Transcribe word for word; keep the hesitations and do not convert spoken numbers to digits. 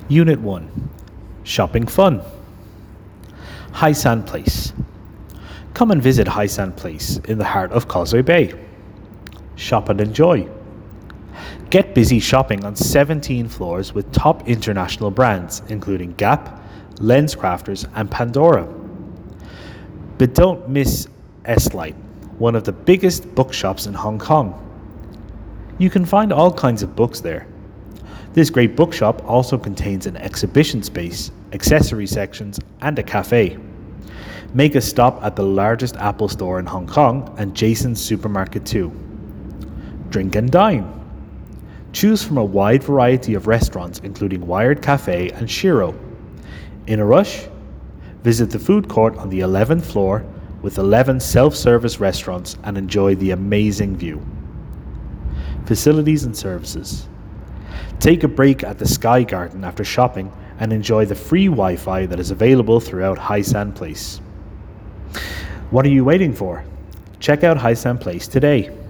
Unit one. Shopping Fun. High Sand Place. Come and visit High Sand Place in the heart of Causeway Bay. Shop and enjoy. Get busy shopping on seventeen floors with top international brands including Gap, LensCrafters and Pandora. But don't miss S-Lite, one of the biggest bookshops in Hong Kong. You can find all kinds of books there. This great bookshop also contains an exhibition space, accessory sections, and a cafe. Make a stop at the largest Apple store in Hong Kong and Jason's Supermarket too. Drink and dine. Choose from a wide variety of restaurants including Wired Cafe and Shiro. In a rush? Visit the food court on the eleventh floor with eleven self-service restaurants and enjoy the amazing view. Facilities and services. Take a break at the Sky Garden after shopping and enjoy the free Wi-Fi that is available throughout High Sand Place. What are you waiting for? Check out High Sand Place today.